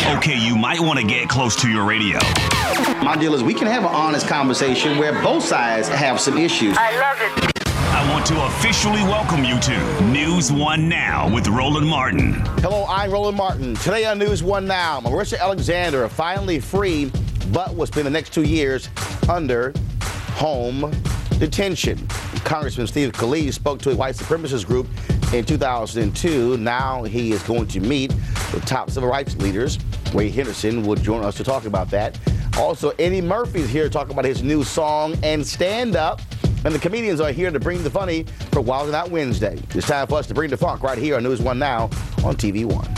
Okay, you might want to get close to your radio. My deal is we can have an honest conversation where both sides have some issues. I love it. I want to officially welcome you to News One Now with Roland Martin. Hello, I'm Roland Martin. Today on News One Now, Marissa Alexander finally free, but will spend the next 2 years under home detention. Congressman Steve Scalise spoke to a white supremacist group in 2002. Now he is going to meet with top civil rights leaders. Ray Henderson will join us to talk about that. Also, Eddie Murphy is here to talk about his new song and stand-up. And the comedians are here to bring the funny for Wild 'N Out Wednesday. It's time for us to bring the funk right here on News One Now on TV One.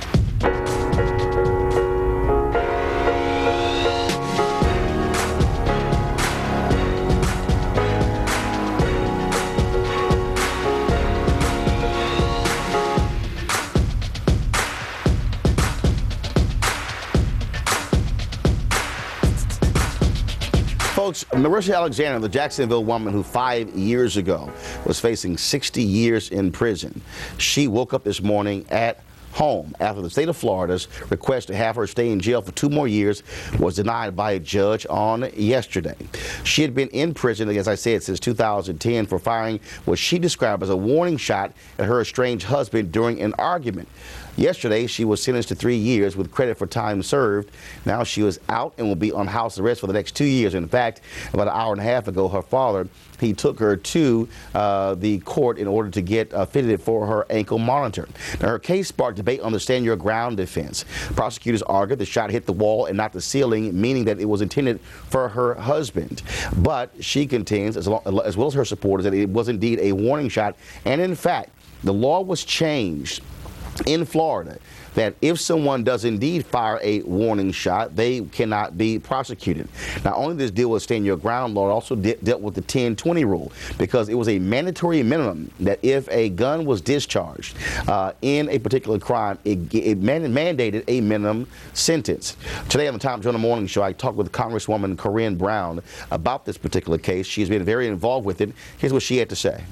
Folks, Marissa Alexander, the Jacksonville woman who 5 years ago was facing 60 years in prison, she woke up this morning at home after the state of Florida's request to have her stay in jail for 2 more years was denied by a judge on yesterday. She had been in prison, as I said, since 2010 for firing what she described as a warning shot at her estranged husband during an argument. Yesterday, she was sentenced to 3 years with credit for time served. Now she was out and will be on house arrest for the next 2 years. In fact, about an hour and a half ago, her father, he took her to the court in order to get fitted for her ankle monitor. Now, her case sparked debate on the stand your ground defense. Prosecutors argued the shot hit the wall and not the ceiling, meaning that it was intended for her husband. But she contends, as well as her supporters, that it was indeed a warning shot. And in fact, the law was changed in Florida that if someone does indeed fire a warning shot, they cannot be prosecuted. Not only did this deal with stand your ground law, it also dealt with the 10-20 rule, because it was a mandatory minimum that if a gun was discharged in a particular crime, it mandated a minimum sentence. Today on the Tom Joyner Morning Show, I talked with Congresswoman Corrine Brown about this particular case. She's been very involved with it. Here's what she had to say.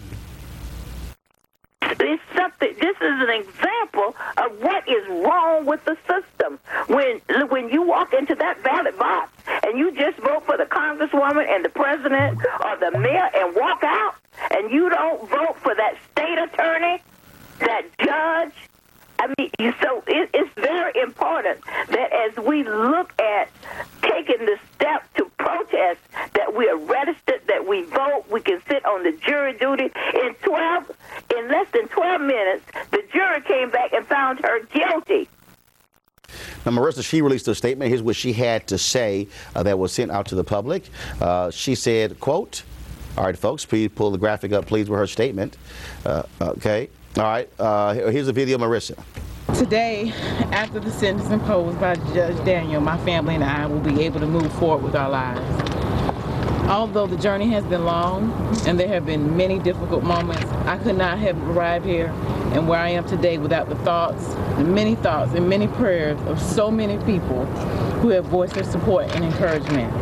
This is an example of what is wrong with the system. When you walk into that ballot box and you just vote for the congresswoman and the president or the mayor and walk out, and you don't vote for that state attorney, that judge, I mean, so it's very important that as we look at taking the step to protest, that we are registered, that we vote, we can sit on the jury duty. In less than 12 minutes, the jury came back and found her guilty. Now, Marissa, she released a statement. Here's what she had to say that was sent out to the public. She said, quote, all right, folks, please pull the graphic up, please, with her statement. Okay. All right, here's a video, Marissa. Today, after the sentence imposed by Judge Daniel, my family and I will be able to move forward with our lives. Although the journey has been long and there have been many difficult moments, I could not have arrived here and where I am today without the thoughts and many prayers of so many people who have voiced their support and encouragement.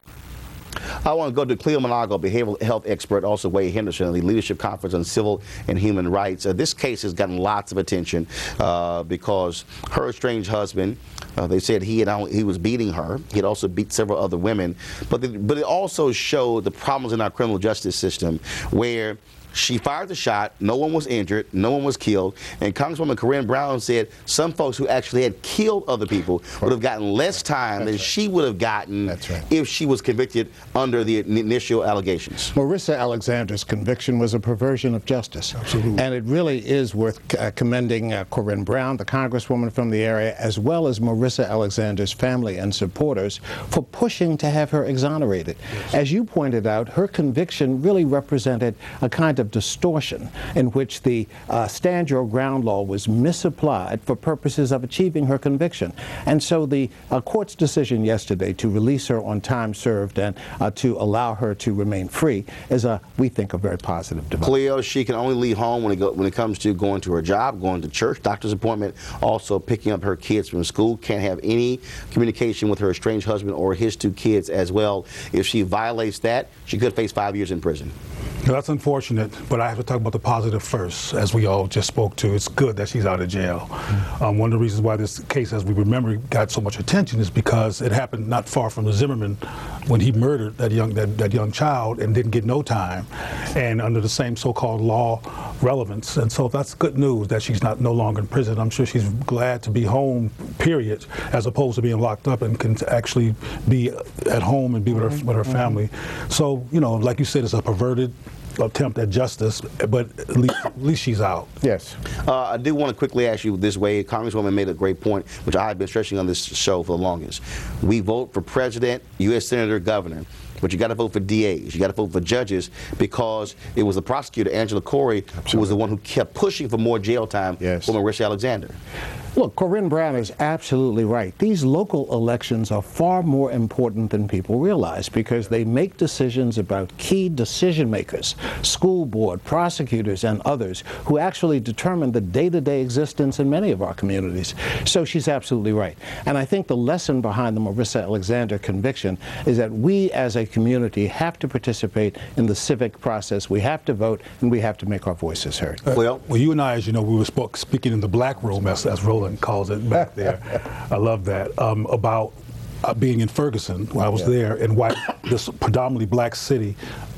I want to go to Cleo Monago, behavioral health expert, also Wade Henderson of the Leadership Conference on Civil and Human Rights. This case has gotten lots of attention because her estranged husband, they said he was beating her. He had also beat several other women. But it also showed the problems in our criminal justice system where she fired the shot, no one was injured, no one was killed, and Congresswoman Corrine Brown said some folks who actually had killed other people would have gotten less time than she would have gotten if she was convicted under the initial allegations. Marissa Alexander's conviction was a perversion of justice. Absolutely. And it really is worth commending Corrine Brown, the Congresswoman from the area, as well as Marissa Alexander's family and supporters for pushing to have her exonerated. Yes. As you pointed out, her conviction really represented a kind of distortion in which the stand your ground law was misapplied for purposes of achieving her conviction. And so the court's decision yesterday to release her on time served and to allow her to remain free is, we think, a very positive development. Cleo, she can only leave home when it comes to going to her job, going to church, doctor's appointment, also picking up her kids from school. Can't have any communication with her estranged husband or his 2 kids as well. If she violates that, she could face 5 years in prison. Now, that's unfortunate, but I have to talk about the positive first, as we all just spoke to. It's good that she's out of jail. One of the reasons why this case, as we remember, got so much attention is because it happened not far from the Zimmerman when he murdered that young child and didn't get no time, and under the same so-called law relevance. And so that's good news that she's no longer in prison. I'm sure she's glad to be home, period, as opposed to being locked up, and can actually be at home and be with her family. So, you know, like you said, it's a perverted attempt at justice, but at least she's out. Yes. I do want to quickly ask you this way. Congresswoman made a great point, which I've been stressing on this show for the longest. We vote for president, U.S. senator, governor, but you got to vote for DAs. You got to vote for judges, because it was the prosecutor, Angela Corey, who was the one who kept pushing for more jail time for Marisha Alexander. Look, Corinne Brown is absolutely right. These local elections are far more important than people realize, because they make decisions about key decision makers, school board, prosecutors, and others who actually determine the day-to-day existence in many of our communities. So she's absolutely right. And I think the lesson behind the Marisha Alexander conviction is that we as a community have to participate in the civic process. We have to vote, and we have to make our voices heard. Well, you and I, as you know, we were speaking in the black room, as Roland calls it back there. I love that. About being in Ferguson when I was there, and why this predominantly black city,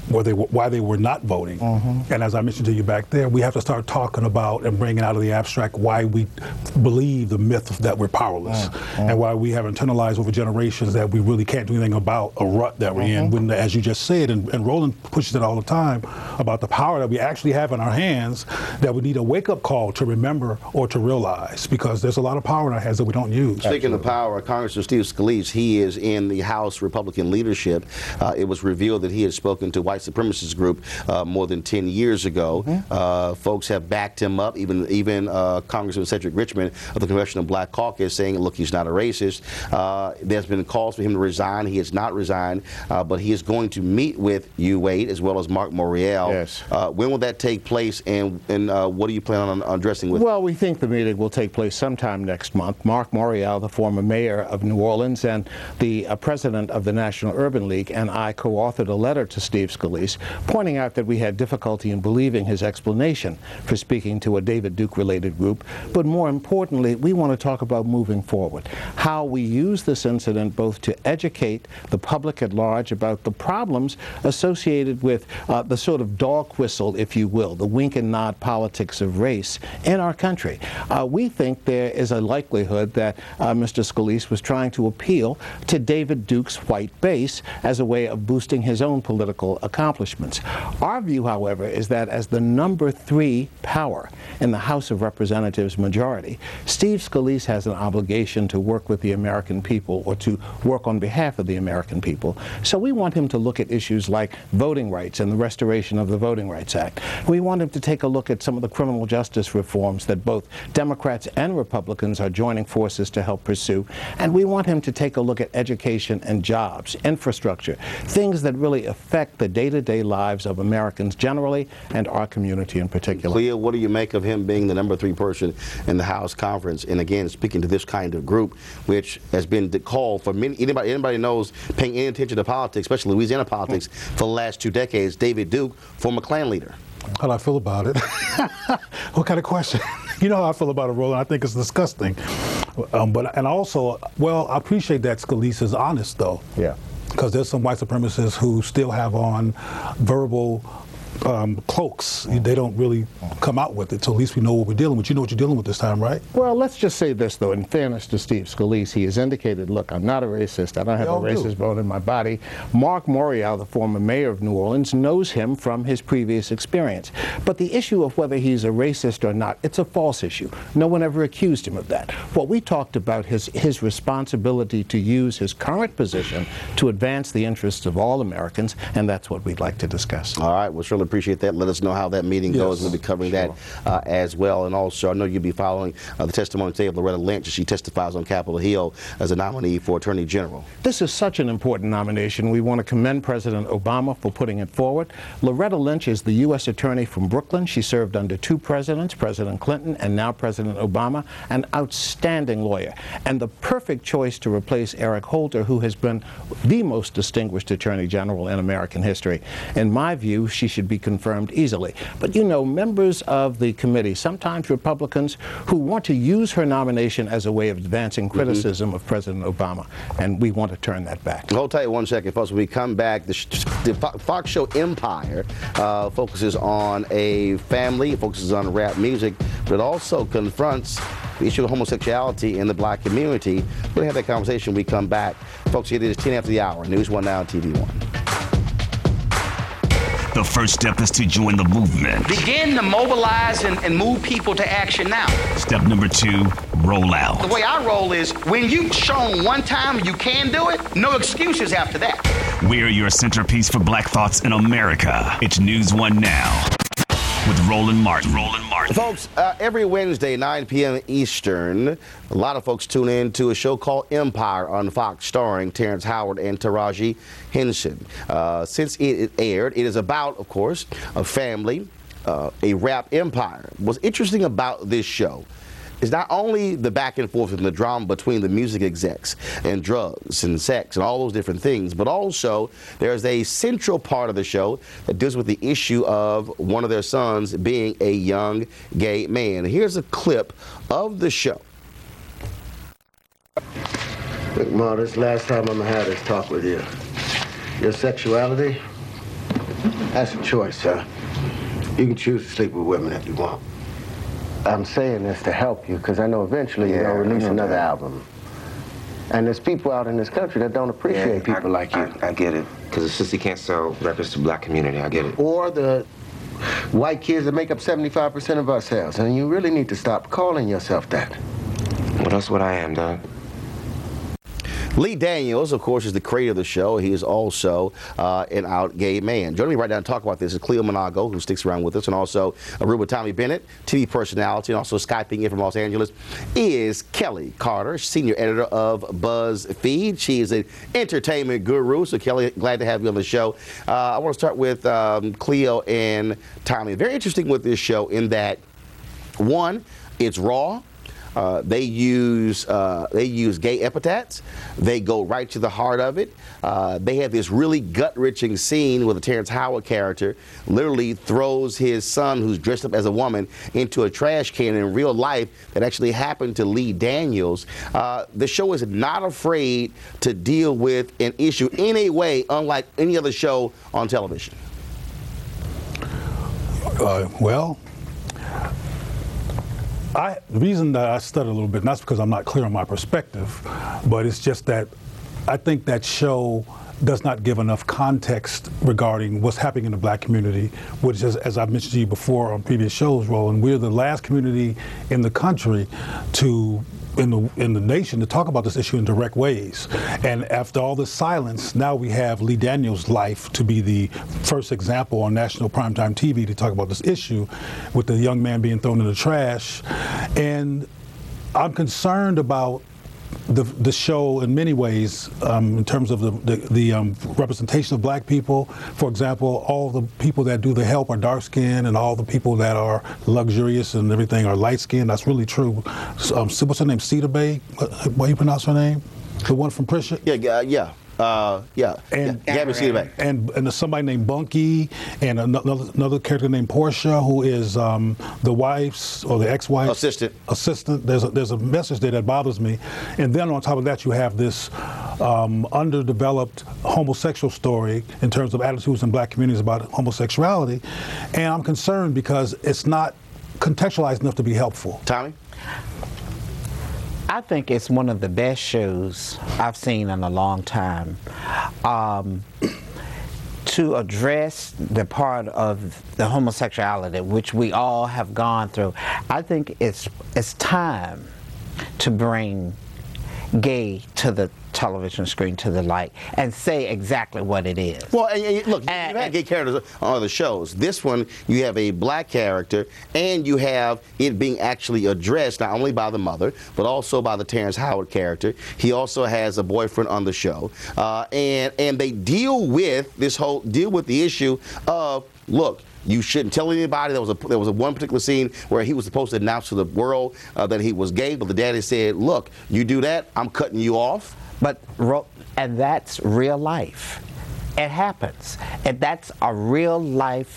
why they were not voting. And as I mentioned to you back there, we have to start talking about and bringing out of the abstract why we believe the myth that we're powerless, and why we have internalized over generations that we really can't do anything about a rut that we're in. When, as you just said, and Roland pushes it all the time about the power that we actually have in our hands, that we need a wake-up call to remember or to realize, because there's a lot of power in our hands that we don't use. Speaking of power, Congressman Steve Scalise, he is in the House Republican leadership. It was revealed that he had spoken to white supremacist group more than 10 years ago. Folks have backed him up, even Congressman Cedric Richmond of the Congressional Black Caucus saying, look, he's not a racist. There's been calls for him to resign. He has not resigned, but he is going to meet with you, Wade, as well as Mark Morial. Yes. When will that take place, and what do you plan on addressing with? Well, we think the meeting will take place sometime next month. Mark Morial, the former mayor of New Orleans and the president of the National Urban League, and I co-authored a letter to Steve Scalise pointing out that we had difficulty in believing his explanation for speaking to a David Duke-related group. But more importantly, we want to talk about moving forward, how we use this incident both to educate the public at large about the problems associated with the sort of dog whistle, if you will, the wink and nod politics of race in our country. We think there is a likelihood that Mr. Scalise was trying to appeal to David Duke's white base as a way of boosting his own political accomplishments. Our view, however, is that as the number 3 power in the House of Representatives majority, Steve Scalise has an obligation to work with the American people, or to work on behalf of the American people. So we want him to look at issues like voting rights and the restoration of the Voting Rights Act. We want him to take a look at some of the criminal justice reforms that both Democrats and Republicans are joining forces to help pursue. And we want him to take a look at education and jobs, infrastructure, things that really affect the day-to-day lives of Americans generally and our community in particular. Clea, what do you make of him being the number 3 person in the House conference? And again, speaking to this kind of group, which has been called for many, anybody knows, paying any attention to politics, especially Louisiana politics, for the last 2 decades, David Duke, former Klan leader. How do I feel about it? What kind of question? You know how I feel about it, Roland. I think it's disgusting. And also, well, I appreciate that Scalise is honest, though. Yeah. Because there's some white supremacists who still have on verbal cloaks. They don't really come out with it, so at least we know what we're dealing with. You know what you're dealing with this time, right? Well, let's just say this, though. In fairness to Steve Scalise, he has indicated, look, I'm not a racist. I don't have a racist bone in my body. Mark Morial, the former mayor of New Orleans, knows him from his previous experience. But the issue of whether he's a racist or not, it's a false issue. No one ever accused him of that. What we talked about is his responsibility to use his current position to advance the interests of all Americans, and that's what we'd like to discuss. All right, well, surely appreciate that. Let us know how that meeting goes. We'll be covering that as well. And also, I know you'll be following the testimony today of Loretta Lynch as she testifies on Capitol Hill as a nominee for Attorney General. This is such an important nomination. We want to commend President Obama for putting it forward. Loretta Lynch is the U.S. Attorney from Brooklyn. She served under 2 presidents, President Clinton and now President Obama, an outstanding lawyer, and the perfect choice to replace Eric Holder, who has been the most distinguished Attorney General in American history. In my view, she should be be confirmed easily. But you know, members of the committee, sometimes Republicans, who want to use her nomination as a way of advancing criticism of President Obama, and we want to turn that back. Hold tight 1 second, folks. When we come back, the Fox show Empire focuses on a family, it focuses on rap music, but it also confronts the issue of homosexuality in the black community. We're going to have that conversation when we come back. Folks, it is 10 after the hour. News 1 Now, TV 1. The first step is to join the movement. Begin to mobilize and move people to action now. Step number 2, roll out. The way I roll is when you've shown one time you can do it, no excuses after that. We're your centerpiece for Black thoughts in America. It's News 1 Now with Roland Martin. Folks, every Wednesday, 9 p.m. Eastern, a lot of folks tune in to a show called Empire on Fox, starring Terrence Howard and Taraji Henson. Since it aired, it is about, of course, a family, a rap empire. What's interesting about this show is not only the back and forth and the drama between the music execs and drugs and sex and all those different things, but also there's a central part of the show that deals with the issue of one of their sons being a young gay man. Here's a clip of the show. Look, Ma, this last time I'm gonna have this talk with you. Your sexuality, that's a choice, huh? You can choose to sleep with women if you want. I'm saying this to help you, because I know eventually you're going to release another album. And there's people out in this country that don't appreciate people like you. I get it, because the sissy can't sell records to black community. I get it. Or the white kids that make up 75% of our sales. And you really need to stop calling yourself that. Well, that's what I am, Doug. Lee Daniels, of course, is the creator of the show. He is also an out gay man. Joining me right now to talk about this is Cleo Monago, who sticks around with us, and also Aruba Tommy Bennett, TV personality, and also Skyping in from Los Angeles, is Kelly Carter, senior editor of BuzzFeed. She is an entertainment guru. So, Kelly, glad to have you on the show. I want to start with Cleo and Tommy. Very interesting with this show in that, one, it's raw. They use gay epithets. They go right to the heart of it. They have this really gut-wrenching scene where the Terrence Howard character literally throws his son, who's dressed up as a woman, into a trash can in real life that actually happened to Lee Daniels. The show is not afraid to deal with an issue in a way unlike any other show on television. The reason that I stutter a little bit, not because I'm not clear on my perspective, but it's just that I think that show does not give enough context regarding what's happening in the black community, which is, as I've mentioned to you before on previous shows, Roland, we're the last community in the country in the nation to talk about this issue in direct ways. And after all this silence, now we have Lee Daniels' life to be the first example on national primetime TV to talk about this issue with the young man being thrown in the trash. And I'm concerned about the show in many ways in terms of the representation of black people. For example, all the people that do the help are dark skinned, and all the people that are luxurious and everything are light skinned. That's really true. What's her name? Cedar Bay? What do you pronounce her name? The one from Prisha? And Gabby Cedar Bay. And there's somebody named Bunky, and another character named Portia, who is the wife's or the ex-wife's assistant. There's a message there that bothers me. And then on top of that, you have this underdeveloped homosexual story in terms of attitudes in black communities about homosexuality. And I'm concerned because it's not contextualized enough to be helpful. Tommy? I think it's one of the best shows I've seen in a long time. To address the part of the homosexuality, which we all have gone through, I think it's time to bring gay to the television screen, to the light, and say exactly what it is. Well, and look, you've had gay characters on other shows. This one, you have a black character, and you have it being actually addressed not only by the mother, but also by the Terrence Howard character. He also has a boyfriend on the show, and they deal with the issue of, look, you shouldn't tell anybody. There was a one particular scene where he was supposed to announce to the world that he was gay, but the daddy said, look, you do that, I'm cutting you off. And that's real life. It happens. And that's a real life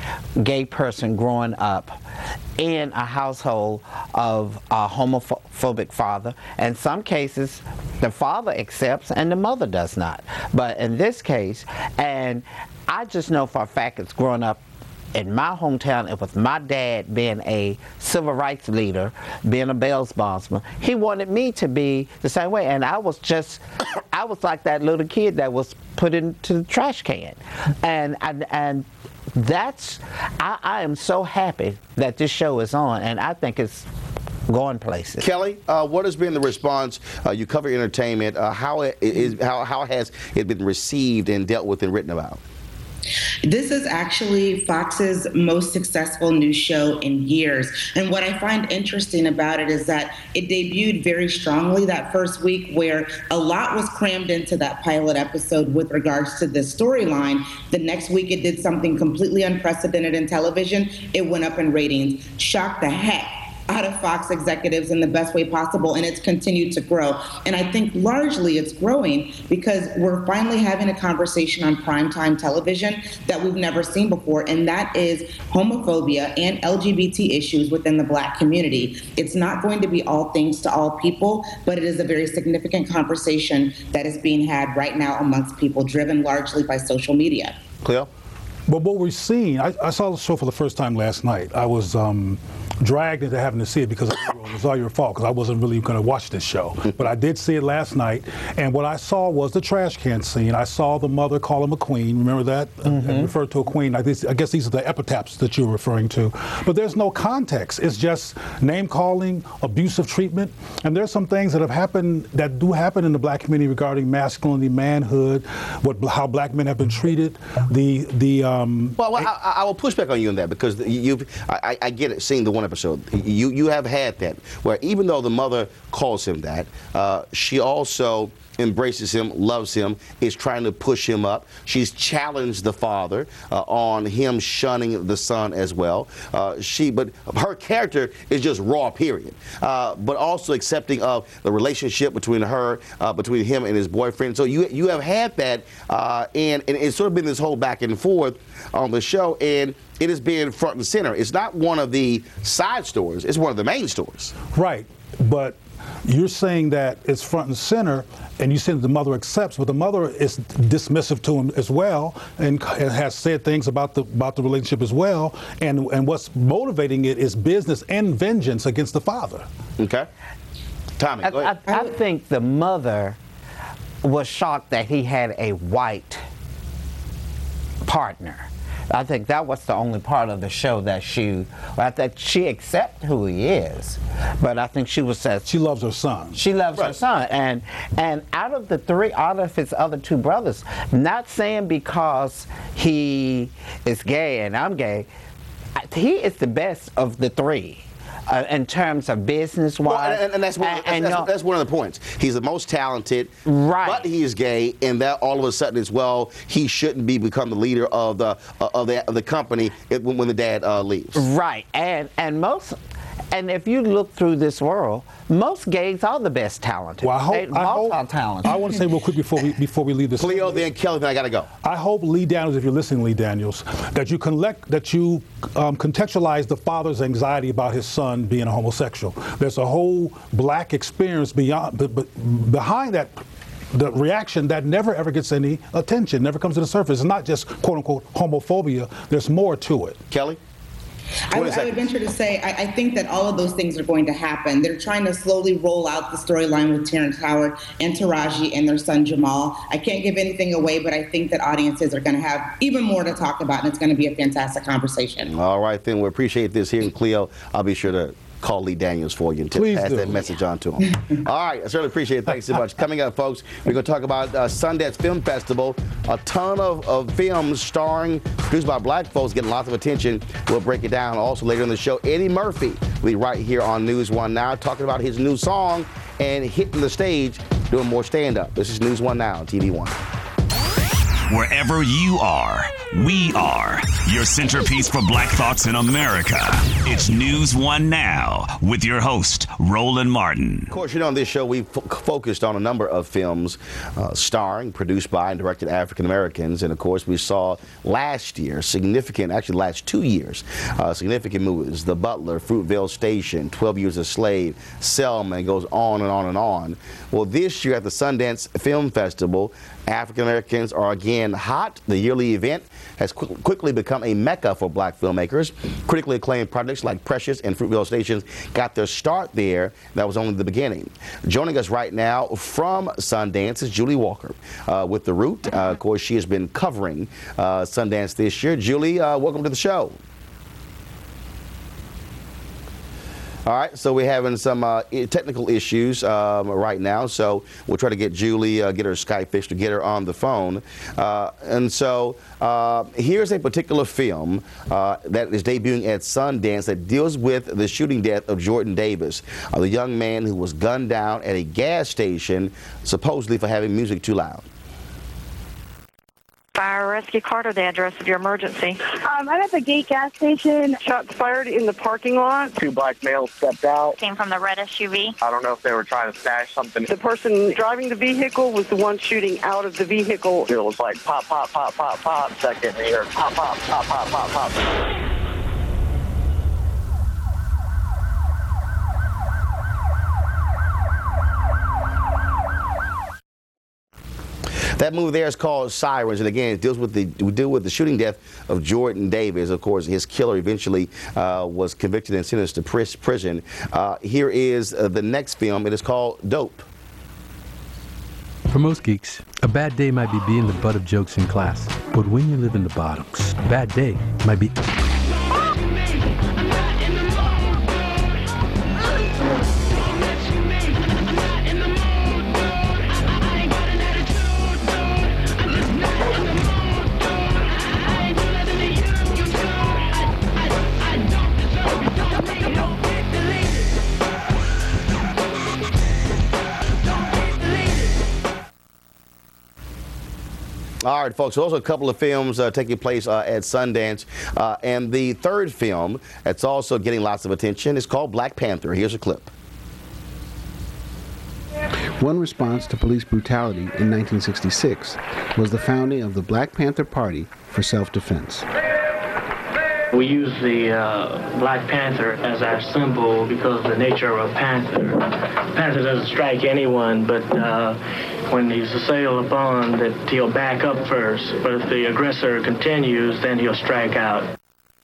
gay person growing up in a household of a homophobic father. In some cases, the father accepts and the mother does not. But in this case, and I just know for a fact it's growing up in my hometown, it was my dad being a civil rights leader, being a bail bondsman. He wanted me to be the same way, and I was like that little kid that was put into the trash can. And that's, I am so happy that this show is on, and I think it's going places. Kelly, what has been the response? You cover entertainment. How has it been received and dealt with and written about? This is actually Fox's most successful news show in years. And what I find interesting about it is that it debuted very strongly that first week, where a lot was crammed into that pilot episode with regards to this storyline. The next week, it did something completely unprecedented in television. It went up in ratings, shocked the heck out of Fox executives in the best way possible, and it's continued to grow. And I think largely it's growing because we're finally having a conversation on primetime television that we've never seen before, and that is homophobia and LGBT issues within the Black community. It's not going to be all things to all people, but it is a very significant conversation that is being had right now amongst people, driven largely by social media. Cleo? But what we're seeing, I saw the show for the first time last night. I was dragged into having to see it because it was all your fault, because I wasn't really going to watch this show. But I did see it last night, and what I saw was the trash can scene. I saw the mother call him a queen. Remember that? And referred to a queen. I guess these are the epitaphs that you're referring to. But there's no context. It's just name-calling, abusive treatment, and there's some things that have happened, that do happen in the Black community regarding masculinity, manhood, how Black men have been treated. Well, I will push back on you on that, because I get it, seeing the one episode. You have had that, where even though the mother calls him that, she also embraces him, loves him, is trying to push him up. She's challenged the father on him shunning the son as well. But her character is just raw, period. But also accepting of the relationship between him and his boyfriend. So you have had that, and it's sort of been this whole back and forth on the show, and it has been front and center. It's not one of the side stories, it's one of the main stories. Right, but you're saying that it's front and center, and you said the mother accepts, but the mother is dismissive to him as well, and has said things about the relationship as well, and what's motivating it is business and vengeance against the father. Okay. Tommy, go ahead. I think the mother was shocked that he had a white partner. I think that was the only part of the show that she accepts who he is, but I think she loves her son. She loves her son, and out of his other two brothers, not saying because he is gay and I'm gay, he is the best of the three. In terms of business-wise. Well, and that's one of the points. He's the most talented, right? But he is gay, and that all of a sudden as well, he shouldn't become the leader of the company when the dad leaves. Right, and if you look through this world, most gays are the best talented. Well, I want to say real quick before we leave this. Cleo, then Kelly, then I got to go. I hope, Lee Daniels, if you're listening, Lee Daniels, that you contextualize the father's anxiety about his son being a homosexual. There's a whole Black experience behind that. The reaction that never ever gets any attention, never comes to the surface. It's not just quote unquote homophobia. There's more to it. Kelly? I would venture to say, I think that all of those things are going to happen. They're trying to slowly roll out the storyline with Terrence Howard and Taraji and their son Jamal. I can't give anything away, but I think that audiences are going to have even more to talk about, and it's going to be a fantastic conversation. All right, then. We appreciate this here in Cleo. I'll be sure to call Lee Daniels for you and pass that message on to him. All right, I certainly appreciate it. Thanks so much. Coming up, folks, we're going to talk about Sundance Film Festival. A ton of films produced by Black folks getting lots of attention. We'll break it down. Also later in the show, Eddie Murphy will be right here on News One Now talking about his new song and hitting the stage doing more stand-up. This is News One Now on TV One. Wherever you are, We are your centerpiece for Black Thoughts in America. It's News One Now with your host, Roland Martin. Of course, on this show, we've focused on a number of films starring, produced by, and directed African Americans. And of course, we saw last year last 2 years, significant movies: The Butler, Fruitvale Station, 12 Years a Slave, Selma, and goes on and on and on. Well, this year at the Sundance Film Festival, African Americans are again hot. The yearly event has quickly become a mecca for black filmmakers. Critically acclaimed projects like Precious and Fruitvale Station got their start there. That was only the beginning. Joining us right now from Sundance is Julie Walker with The Root. Of course, she has been covering Sundance this year. Julie, welcome to the show. All right, so we're having some technical issues right now, so we'll try to get Julie, get her Skype fixed, to get her on the phone. And so here's a particular film that is debuting at Sundance that deals with the shooting death of Jordan Davis, the young man who was gunned down at a gas station, supposedly for having music too loud. Fire rescue Carter, the address of your emergency. I'm at the Gate gas station. Shots fired in the parking lot. 2 black males stepped out. Came from the red SUV. I don't know if they were trying to stash something. The person driving the vehicle was the one shooting out of the vehicle. It was like pop, pop, pop, pop, pop. Second here, pop, pop, pop, pop, pop, pop. That movie there is called Sirens, and again, it deals with the shooting death of Jordan Davis. Of course, his killer eventually was convicted and sentenced to prison. Here is the next film. It is called Dope. For most geeks, a bad day might be being the butt of jokes in class, but when you live in the bottoms, a bad day might be... All right, folks, so those are a couple of films taking place at Sundance. And the third film that's also getting lots of attention is called Black Panther. Here's a clip. One response to police brutality in 1966 was the founding of the Black Panther Party for self-defense. We use the Black Panther as our symbol because of the nature of a panther. Panther doesn't strike anyone, but when he's assailed upon, that he'll back up first. But if the aggressor continues, then he'll strike out.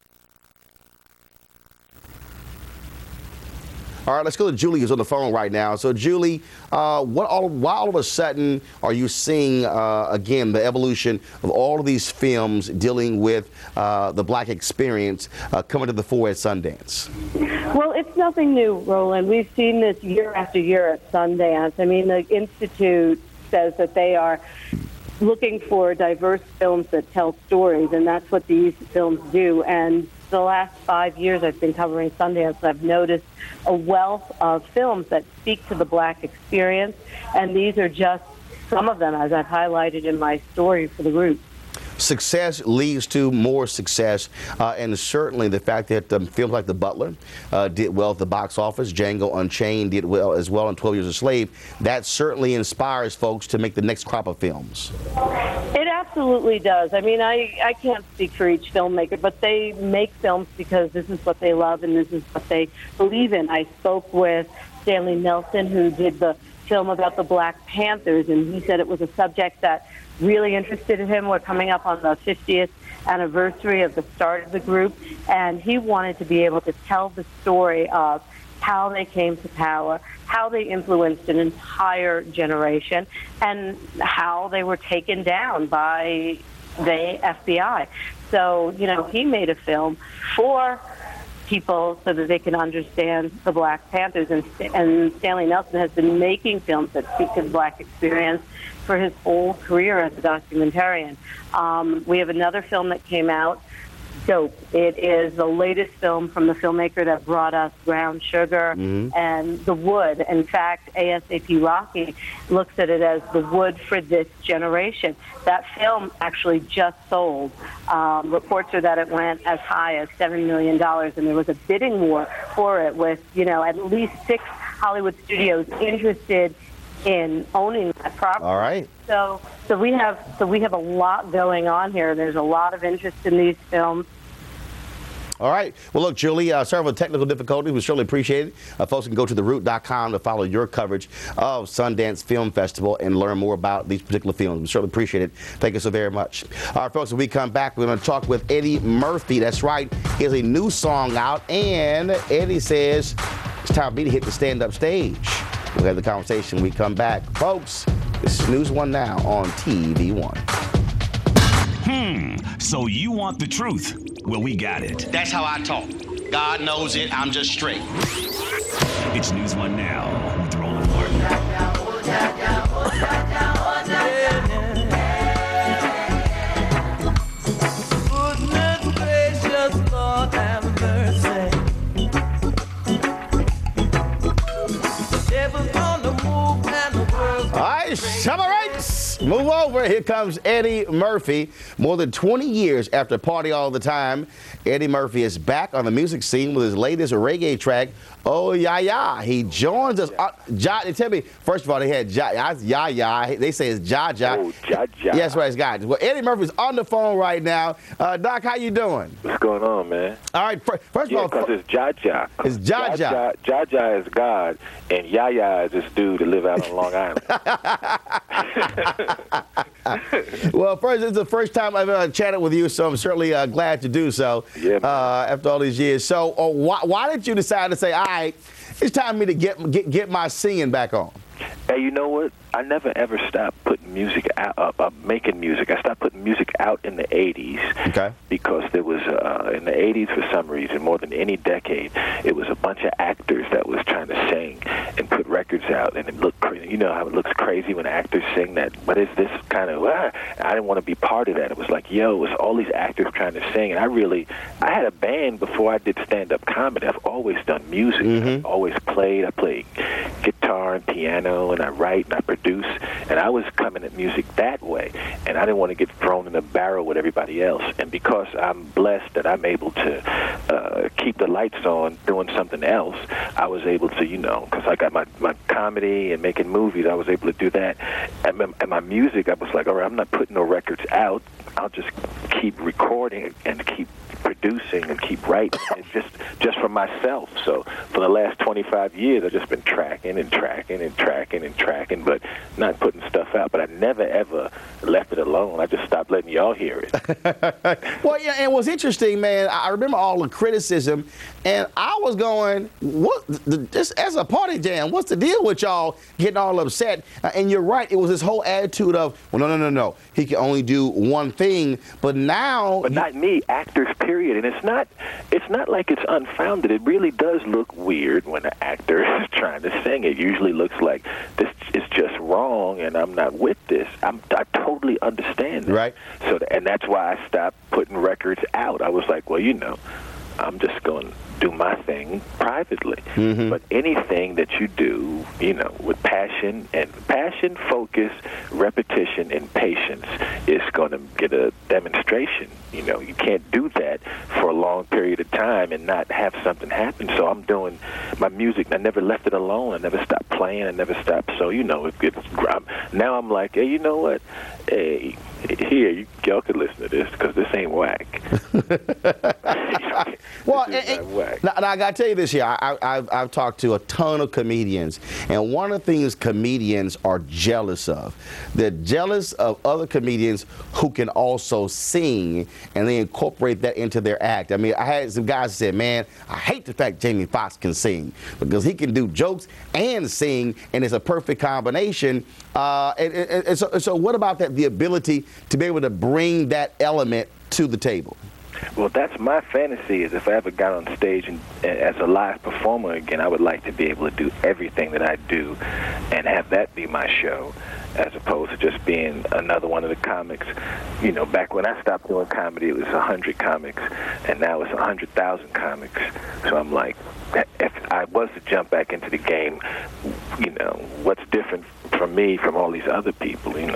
All right, let's go to Julie, who's on the phone right now. So, Julie, why all of a sudden are you seeing, again, the evolution of all of these films dealing with the black experience coming to the fore at Sundance? Well, it's nothing new, Roland. We've seen this year after year at Sundance. I mean, the Institute says that they are looking for diverse films that tell stories, and that's what these films do. And the last 5 years I've been covering Sundance, I've noticed a wealth of films that speak to the black experience, and these are just some of them, as I've highlighted in my story for The Root. Success leads to more success, and certainly the fact that films like The Butler did well at the box office, Django Unchained did well as well, and 12 Years a Slave, that certainly inspires folks to make the next crop of films. It absolutely does. I mean, I can't speak for each filmmaker, but they make films because this is what they love and this is what they believe in. I spoke with Stanley Nelson, who did the film about the Black Panthers, and he said it was a subject that really interested him. We're coming up on the 50th anniversary of the start of the group, and he wanted to be able to tell the story of how they came to power, how they influenced an entire generation, and how they were taken down by the FBI. So, you know, he made a film for people so that they can understand the Black Panthers, and Stanley Nelson has been making films that speak to the black experience for his whole career as a documentarian. We have another film that came out Dope. It is the latest film from the filmmaker that brought us Brown Sugar and The Wood. In fact, ASAP Rocky looks at it as the wood for this generation. That film actually just sold. Reports are that it went as high as $7 million, and there was a bidding war for it with, at least 6 Hollywood studios interested in owning that property. All right. So we have a lot going on here. There's a lot of interest in these films. All right. Well, look, Julie, sorry for the technical difficulties. We certainly appreciate it. Folks can go to theroot.com to follow your coverage of Sundance Film Festival and learn more about these particular films. We certainly appreciate it. Thank you so very much. All right, folks, when we come back, we're going to talk with Eddie Murphy. That's right. He has a new song out, and Eddie says it's time for me to hit the stand-up stage. We'll have the conversation when we come back. Folks, this is News One Now on TV1. So you want the truth? Well, we got it. That's how I talk. God knows it. I'm just straight. It's News One Now with Roland Martin. Goodness gracious, Lord have mercy. The devil's on the move and the world's All right, summer rights. Move over. Here comes Eddie Murphy. More than 20 years after Party All the Time, Eddie Murphy is back on the music scene with his latest reggae track, Oh Ya Ya. He joins us. They tell me, first of all, they had Ya Ya. They say it's Ja Ja. Oh, Ja Ja. Yes, right, it's got. Well, Eddie Murphy's on the phone right now. Doc, how you doing? What's going on, man? All right, first of all, because it's Ja Ja. It's Ja Ja. Ja Ja is God, and Ya Ya is this dude that live out on Long Island. Well, first, it's the first time I've ever chatted with you, so I'm certainly glad to do so. Yeah, after all these years. So, why did you decide to say, all right, it's time for me to get my singing back on? Hey, you know what? I never ever stopped putting music out, making music. I stopped putting music out in the 80s. Okay. Because there was, in the 80s, for some reason, more than any decade, it was a bunch of actors that was trying to sing and put records out, and it looked crazy. You know how it looks crazy when actors sing that, but is this kind of, I didn't want to be part of that. It was like, it was all these actors trying to sing, and I had a band before I did stand-up comedy. I've always done music. I've always played. I played guitar and piano, and I write and I produce, and I was coming at music that way, and I didn't want to get thrown in the barrel with everybody else. And because I'm blessed that I'm able to keep the lights on doing something else, I was able to, because I got my comedy and making movies, I was able to do that. And my music, I was like, all right, I'm not putting no records out. I'll just keep recording and keep producing and keep writing, and just for myself. So for the last 25 years, I've just been tracking, but not putting stuff out. But I never, ever left it alone. I just stopped letting y'all hear it. Well, yeah, and what's interesting, man, I remember all the criticism, and I was going, this as a party jam, what's the deal with y'all getting all upset? And you're right, it was this whole attitude of, well, no, he can only do one thing, but now... But not me, actors, period. And it's not like it's unfounded. It really does look weird when an actor is trying to sing. It usually looks like this is just wrong, and I'm not with this. I totally understand that. Right. So, and that's why I stopped putting records out. I was like, well, I'm just going to do my thing privately. But anything that you do, with passion, focus, repetition, and patience is going to get a demonstration. You can't do that for a long period of time and not have something happen. So I'm doing my music. I never left it alone. I never stopped playing. I never stopped. So, now I'm like, hey, you know what? Hey, here, y'all could listen to this because this ain't whack. Well, now I got to tell you this here. I've talked to a ton of comedians, and one of the things comedians are jealous of, they're jealous of other comedians who can also sing, and they incorporate that into their act. I mean, I had some guys that said, man, I hate the fact Jamie Foxx can sing because he can do jokes and sing, and it's a perfect combination. So what about that, the ability to be able to bring that element to the table? Well, that's my fantasy, is if I ever got on stage and as a live performer again, I would like to be able to do everything that I do and have that be my show. as opposed to just being another one of the comics. You know, back when I stopped doing comedy, it was 100 comics, and now it's 100,000 comics. So I'm like, if I was to jump back into the game, you know, what's different from me from all these other people, you know?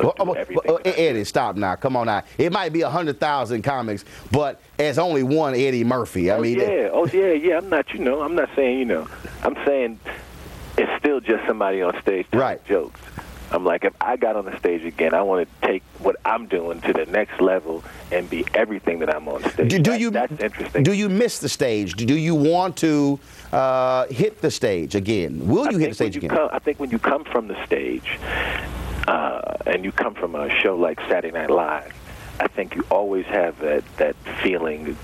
Eddie, stop now. Come on now. It might be 100,000 comics, but there's only one Eddie Murphy. I mean, yeah. I'm not, I'm not saying, I'm saying it's still just somebody on stage telling jokes. I'm like, if I got on the stage again, I want to take what I'm doing to the next level and be everything that I'm on stage. That's interesting. Do you miss the stage? Do you want to hit the stage again? Will you hit the stage again? I think when you come from the stage and you come from a show like Saturday Night Live, I think you always have that feeling.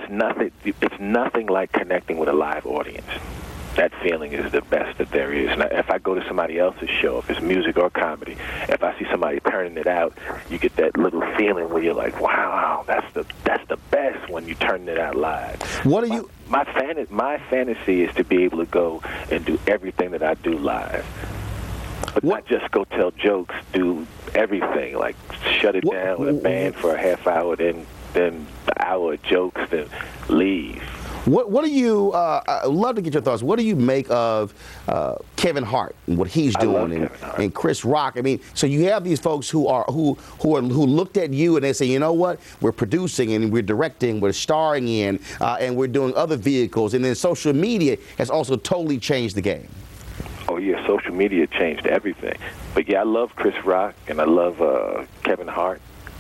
It's nothing like connecting with a live audience. That feeling is the best that there is. Now, if I go to somebody else's show, if it's music or comedy, if I see somebody turning it out, you get that little feeling where you're like, wow, that's the best when you turn it out live. What are you? My fantasy is to be able to go and do everything that I do live. But not just go tell jokes, do everything, like shut it down with a band for a half hour, then an hour of jokes, then leave. What do you? I'd love to get your thoughts. What do you make of Kevin Hart and what he's doing, and Chris Rock? I mean, so you have these folks who looked at you and they say, you know what? We're producing and we're directing, we're starring in, and we're doing other vehicles. And then social media has also totally changed the game. Oh yeah, social media changed everything. But yeah, I love Chris Rock and I love Kevin Hart.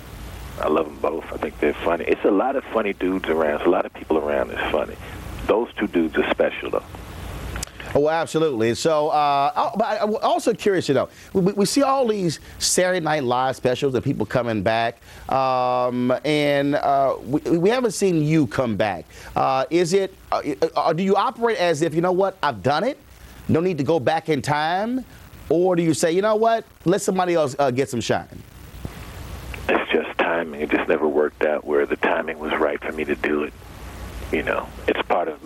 I love them both. I think they're funny. It's a lot of funny dudes around. There's a lot of people around that's funny. Those two dudes are special, though. Oh, absolutely. So, but I'm also curious, we see all these Saturday Night Live specials and people coming back, and we haven't seen you come back. Do you operate as if, you know what, I've done it, no need to go back in time, or do you say, you know what, let somebody else get some shine? It's just timing. It just never worked out where the timing was right for me to do it. It's part of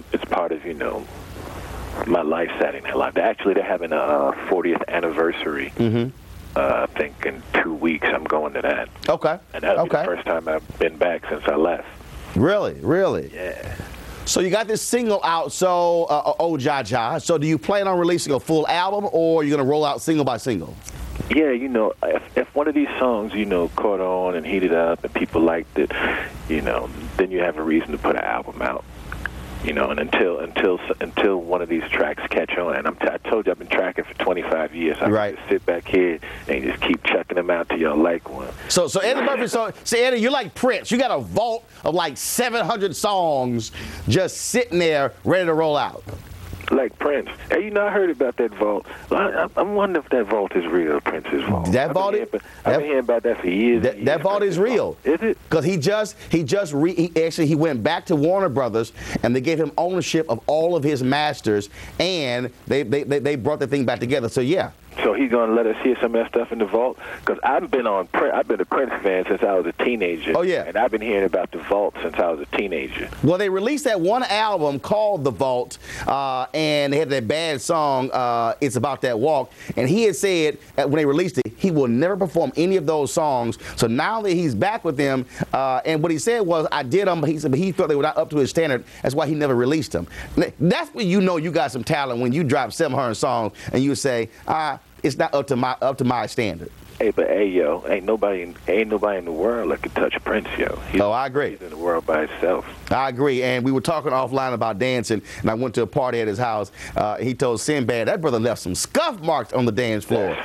my life, Saturday Night Live. Actually, they're having a 40th anniversary. I think in 2 weeks I'm going to that. Okay. And that'll be the first time I've been back since I left. Really? Yeah. So you got this single out, so Oh Ja Ja. So do you plan on releasing a full album, or are you going to roll out single by single? Yeah, if one of these songs, caught on and heated up and people liked it, then you have a reason to put an album out. And until one of these tracks catch on, and I told you I've been tracking for 25 years. I can just sit back here and just keep chucking them out till y'all like one. So Eddie Murphy, Eddie, you're like Prince. You got a vault of like 700 songs just sitting there ready to roll out. Like Prince. Hey, I heard about that vault. I'm wondering if that vault is real, Prince's vault. That vault I've been hearing about that for years. That vault is real. Is it? Because he went back to Warner Brothers and they gave him ownership of all of his masters, and they brought the thing back together. So yeah. So he's going to let us hear some of that stuff in the vault? Because I've been a Prince fan since I was a teenager. Oh, yeah. And I've been hearing about the vault since I was a teenager. Well, they released that one album called The Vault, and they had that bad song, It's About That Walk. And he had said, when they released it, he will never perform any of those songs. So now that he's back with them, and what he said was, I did them, but he felt they were not up to his standard. That's why he never released them. That's when you know you got some talent, when you drop 700 songs and you say, it's not up to my standard. Hey, but yo, ain't nobody in the world that can touch Prince, yo. I agree. He's in the world by himself. I agree, and we were talking offline about dancing, and I went to a party at his house. He told Sinbad that brother left some scuff marks on the dance floor.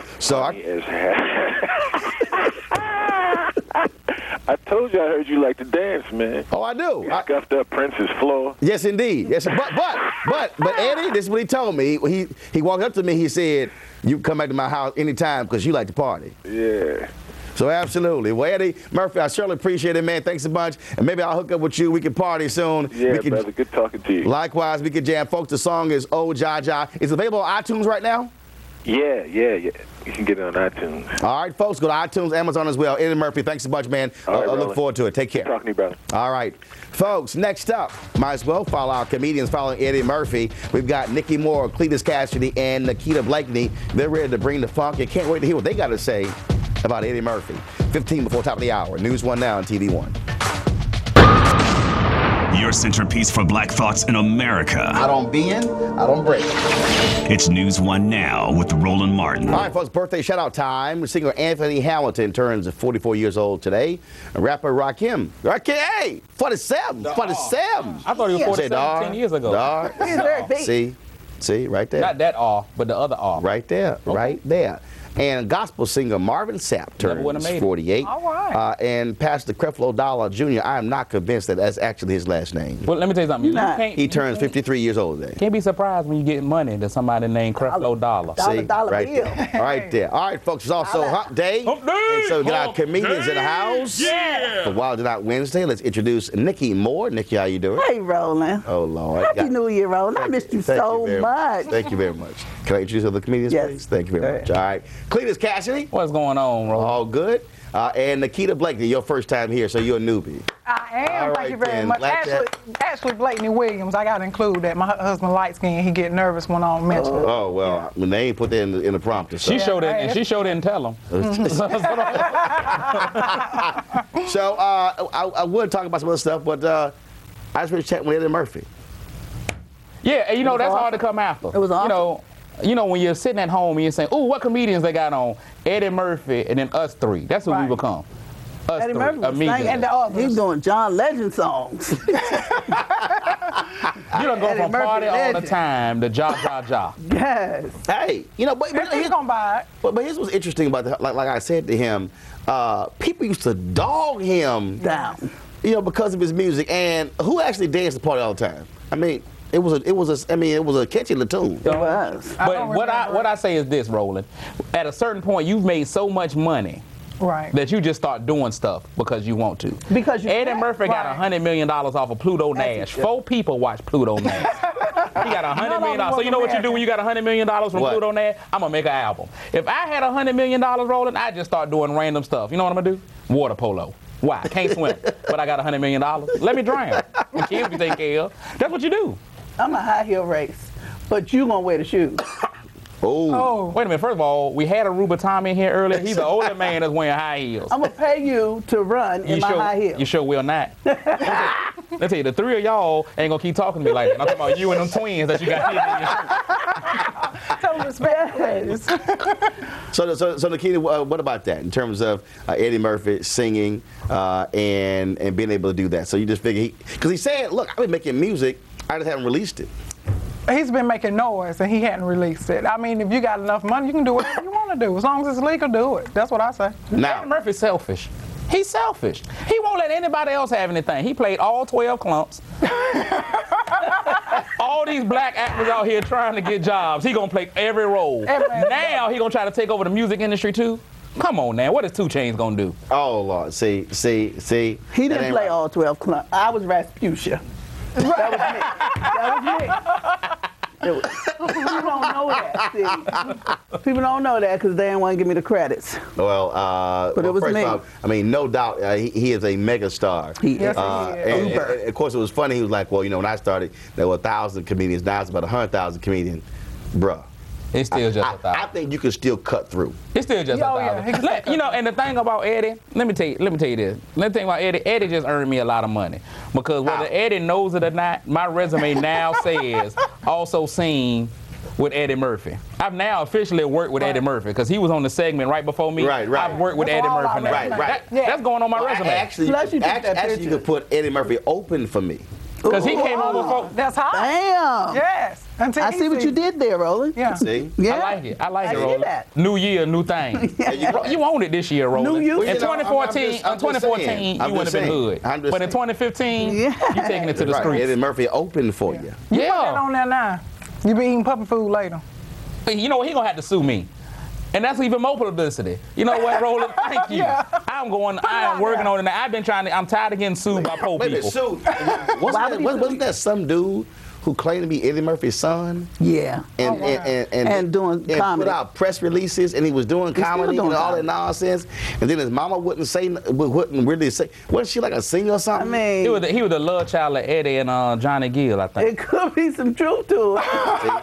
I told you I heard you like to dance, man. Oh, I do. You scuffed up Prince's floor. Yes, indeed. Yes, but Eddie, this is what he told me. He walked up to me. He said, "You come back to my house anytime because you like to party." Yeah. So absolutely. Well, Eddie Murphy, I certainly appreciate it, man. Thanks a bunch. And maybe I'll hook up with you. We can party soon. Yeah, brother. Good talking to you. Likewise, we can jam. Folks, the song is Oh Ja Ja. It's available on iTunes right now? Yeah. You can get it on iTunes. All right, folks, go to iTunes, Amazon as well. Eddie Murphy, thanks so much, man. All right, I look forward to it. Take care. Good talking to you, brother. All right. Folks, next up, might as well follow our comedians following Eddie Murphy. We've got Nikki Moore, Cletus Cassidy, and Nikita Blakeney. They're ready to bring the funk. You can't wait to hear what they got to say about Eddie Murphy. 15 before top of the hour. News 1 now on TV 1. Your centerpiece for Black Thoughts in America. I don't bend, I don't break. It's News 1 Now with Roland Martin. All right, folks, birthday shout-out time. Singer Anthony Hamilton turns 44 years old today. Rapper Rakim. Hey, 47. 47. I thought he was 47 10 years ago. Dog. He's very big. See, right there. Not that R, but the other R. Right there, right there. And gospel singer Marvin Sapp turns 48. All right. And Pastor Creflo Dollar Jr., I am not convinced that that's actually his last name. Well, let me tell you something. He turns 53 years old today. Can't be surprised when you get money to somebody named Creflo Dollar. See, right there. Right there. All right, folks, it's also Hump Day. Hump Day. And so we got our comedians in the house. Yeah. For Wild Out Wednesday, let's introduce Nikki Moore. Nikki, how you doing? Hey, Roland. Oh, Lord. Happy New Year, Roland. I missed you so much. Thank you very much. Can I introduce other comedians, please? Thank you very much. All right. Cletus Cassidy. What's going on, Roland? All good. And Nikita Blakeney, your first time here, so you're a newbie. I am. All Thank you right, very then. much. Glad Ashley Blakeney Williams, I got to include that. My husband light skin, he get nervous when I don't mention it. Oh, well, when they ain't put that in the prompter. So. She showed it, and she sure didn't tell him. So I would talk about some other stuff, but I just want to chat with Eddie Murphy. Yeah, and you know, that's hard to come after. It was awesome. You know, when you're sitting at home and you're saying, ooh, what comedians they got on? Eddie Murphy and then us three. That's who we become. Us Eddie three, Murphy was immediately. singing, and he's doing John Legend songs. You don't go Eddie from Murphy party all the legend. time to ja. Yes. Hey, you know, but here's what's interesting about like I said to him, people used to dog him down, you know, because of his music. And who actually danced the party all the time? I mean, it was a catchy little tune. It was. But what I say is this, Roland. At a certain point, you've made so much money. Right. That you just start doing stuff because you want to. Because Eddie Murphy got $100 million off of Pluto Nash. 4 people watch Pluto Nash. He got $100 million. So you know what you do when you got $100 million from Pluto Nash? I'm gonna make an album. If I had $100 million rolling, I just start doing random stuff. You know what I'm gonna do? Water polo. Why? I can't swim, but I got $100 million. Let me drown. The kids be taken care of. That's what you do. I'm a high heel race, but you gonna wear the shoes. Oh. Wait a minute. First of all, we had Aruba Tommy in here earlier. He's an older man that's wearing high heels. I'm gonna pay you to run in my high heels. You sure will not. Let me tell you, the 3 of y'all ain't gonna keep talking to me like that. I'm talking about you and them twins that you got here in your Tell them respect. So Nikita, what about that in terms of Eddie Murphy singing and being able to do that? So you just figure because he said, look, I've been making music, I just haven't released it. He's been making noise and he hadn't released it. I mean, if you got enough money, you can do whatever you want to do. As long as it's legal, do it. That's what I say. Eddie Murphy's selfish. He's selfish. He won't let anybody else have anything. He played all 12 clumps. All these black actors out here trying to get jobs. He gonna play every role. Now he gonna try to take over the music industry too. Come on now, what is 2 Chainz gonna do? Oh Lord, see. He didn't play all 12 clumps. I was Rasputia. That was me. People don't know that. See? People don't know that because they didn't want to give me the credits. Well, but it was first me. of all, I mean, no doubt, he is a mega star. He is. And of course, it was funny. He was like, well, you know, when I started, there were 1,000 comedians. Now it's about 100,000 comedians. Bruh. It's still just 1,000. I think you can still cut through. It's still just 1,000. You know, and the thing about Eddie, let me tell you this. The thing about Eddie just earned me a lot of money. Because whether Eddie knows it or not, my resume now says also seen with Eddie Murphy. I've now officially worked with Eddie Murphy because he was on the segment right before me. Right. I've worked with Eddie Murphy now. Right. That's going on my resume. Actually, you could put Eddie Murphy open for me. Because he came over for... That's hot. Damn. Yes. I see what you did there, Roland. Yeah. See? Yeah. I like it, Roland. That. New year, new thing. You owned it this year, Roland. New you. In 2014, you wouldn't have been hood. But in 2015, you taking it to the streets. Eddie Murphy open for you. You put that on there now. You be eating puppy food later. You know what? He gonna have to sue me. And that's even more publicity. You know what, Roland? Thank you. I am working on it now. I'm tired of getting sued by poor people. Wasn't that some dude who claimed to be Eddie Murphy's son. Yeah. And doing comedy. Put out press releases, and he was doing comedy and all that nonsense. And then his mama wouldn't really say. Wasn't she like a singer or something? I mean, he was the love child of Eddie and Johnny Gill, I think. It could be some truth to it.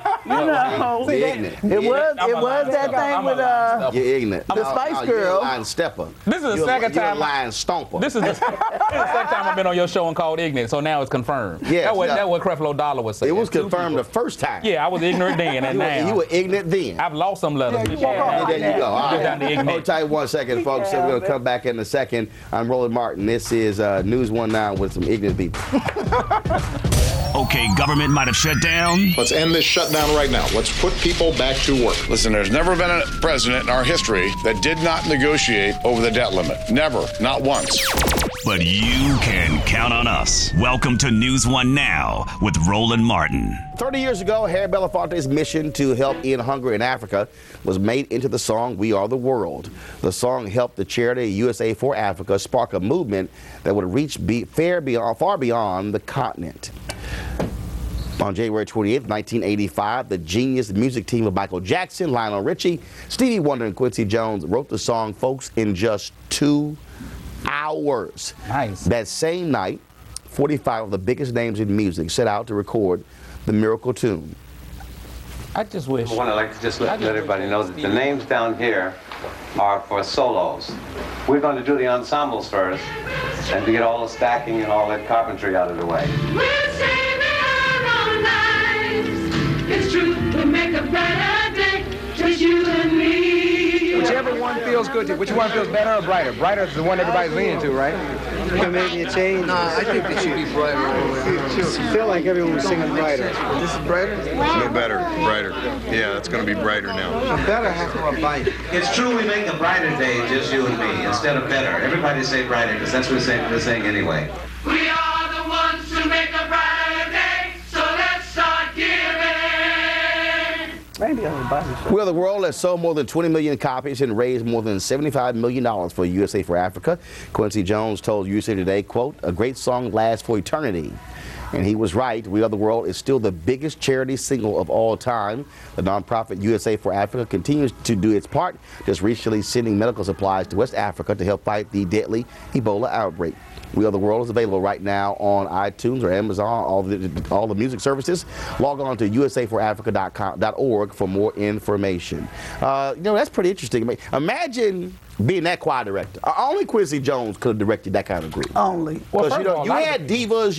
It was that thing with you're ignorant. the Spice Girl. You're a lying stepper. This is the second time. You're a lying stomper. This is the second time I've been on your show and called ignorant, so now it's confirmed. Yeah, that what Creflo Dollar was saying. It was confirmed the first time. Yeah, I was ignorant then, and now you were ignorant then. I've lost some letters. There you go. All right. Hold tight 1 second, folks. So we're going to come back in a second. I'm Roland Martin. This is News 1 Now with some ignorant people. Okay, government might have shut down. Let's end this shutdown right now. Let's put people back to work. Listen, there's never been a president in our history that did not negotiate over the debt limit. Never. Not once. But you can count on us. Welcome to News 1 Now with Roland Martin. 30 years ago, Harry Belafonte's mission to help end hunger in Africa was made into the song We Are the World. The song helped the charity USA for Africa spark a movement that would reach far beyond the continent. On January 28th, 1985, the genius music team of Michael Jackson, Lionel Richie, Stevie Wonder, and Quincy Jones wrote the song, folks, in just 2 hours. Nice. That same night, 45 of the biggest names in music set out to record the miracle tune. I just wish. I'd like to just let everybody know that the names down here are for solos. We're going to do the ensembles first, and to get all the stacking and all that carpentry out of the way. We're saving our own lives. It's true, we'll make a brighter day, just you and me. Whichever one feels good to you. Which one feels better or brighter? Brighter is the one everybody's leaning to, right? Maybe a change. No, I think it should be brighter. I feel like everyone was singing brighter. This is brighter? No better. Brighter. Yeah, it's going to be brighter now. Better has more bite. It's true we make a brighter day, just you and me, instead of better. Everybody say brighter, because that's what we're saying anyway. We are the ones who make a brighter day, so let's start giving. We Are the World has sold more than 20 million copies and raised more than $75 million for USA for Africa. Quincy Jones told USA Today, quote, a great song lasts for eternity. And he was right. We Are the World is still the biggest charity single of all time. The nonprofit USA for Africa continues to do its part, just recently sending medical supplies to West Africa to help fight the deadly Ebola outbreak. We Are the World is available right now on iTunes or Amazon, all the music services. Log on to usaforafrica.org for more information. That's pretty interesting. Imagine being that choir director. Only Quincy Jones could have directed that kind of group. Only. Because you had divas,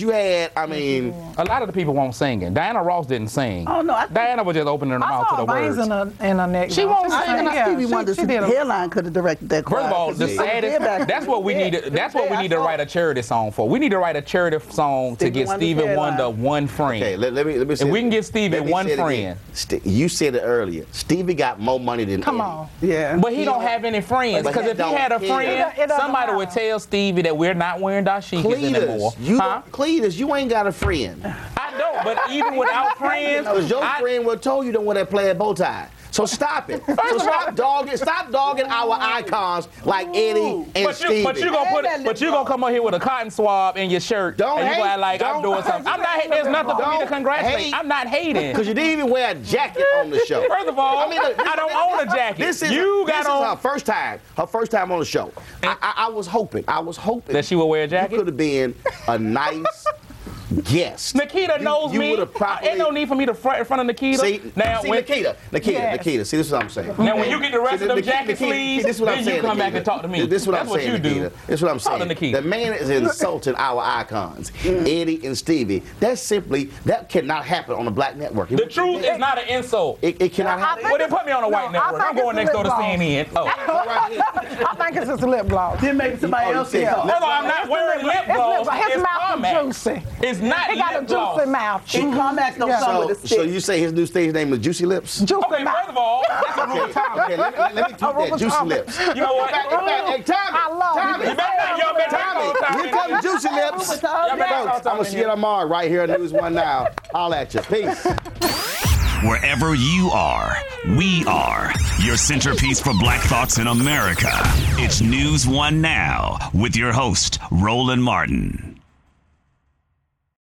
a lot of the people won't sing. Diana Ross didn't sing. Oh, no. Diana was just opening her mouth to the words. In her neck. She won't sing. Stevie Wonder's hairline could have directed that choir. First of all, the saddest, that's what we need. That's what we need to write a charity song for. We need to write a charity song to get Stevie Wonder one friend. Okay, let me say. If we can get Stevie one friend. You said it earlier. Stevie got more money than Come Eddie. on. Yeah. But he don't have any friends. Because if he had a friend, It doesn't somebody would tell Stevie that we're not wearing dashikis anymore. Cletus, you ain't got a friend. I don't, but even without friends, your friend would told you don't wear that plaid bow tie. So stop it. Stop dogging our icons like Eddie and Stevie. But you gonna come up here with a cotton swab in your shirt and you act like I'm doing something. I'm not. There's nothing for me to congratulate. I'm not hating. Because you didn't even wear a jacket on the show. First of all, I don't own a jacket. This is her first time. Her first time on the show. I was hoping that she would wear a jacket. You could have been a nice guest. Nikita knows me. Ain't no need for me to front in front of Nikita. See, Nikita. See, this is what I'm saying. Now, when you get the rest of them jacket sleeves, then you come back and talk to me. This is what That's I'm saying, what you Nikita. This is what I'm saying. The man is insulting our icons, Eddie and Stevie. That cannot happen on a black network. The truth is not an insult. It cannot happen. Well, then put me on a white network. I'm going next door to CNN. Oh. I think it's just a lip gloss. Then maybe somebody else can. I'm not wearing lip gloss. His mouth is juicy. It's not He got a juicy mouth. Climax don't come with a stick. So you say his new stage name is Juicy Lips? Juicy Okay, mouth. first of all, that's a rule of thumb. Okay, let me tweet that. Juicy Lips. You know what? Hey, Tommy. I love Tommy, here comes Juicy Lips. Folks, I'm going to see you tomorrow right here on News 1 Now. Holla at you. Peace. Wherever you are, we are your centerpiece for Black Thoughts in America. It's News 1 Now with your host, Roland Martin.